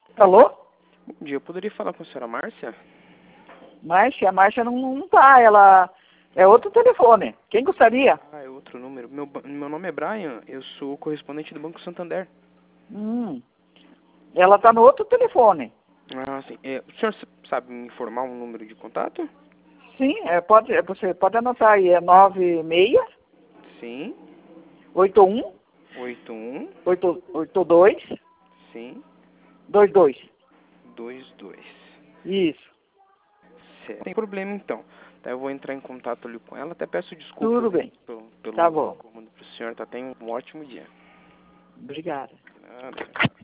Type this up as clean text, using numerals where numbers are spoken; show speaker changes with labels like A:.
A: Alô?
B: Bom dia, eu poderia falar com a senhora Márcia?
A: Márcia, a Márcia não tá, ela é outro telefone. Quem gostaria?
B: Ah, é outro número. Meu nome é Brian, eu sou correspondente do Banco Santander.
A: Ela tá no outro telefone.
B: Ah, sim. O senhor sabe me informar um número de contato?
A: Sim, você pode anotar aí, é 96
B: Sim.
A: 81
B: 81.
A: 82
B: Sim.
A: 22.
B: 22.
A: Isso,
B: Certo. Tem problema então. Tá, eu vou entrar em contato ali com ela. Até peço desculpas
A: tudo
B: aí
A: bem. Tá
B: pelo
A: bom.
B: incômodo pro senhor. Tá, tenha um ótimo dia.
A: Obrigada.
B: Nada.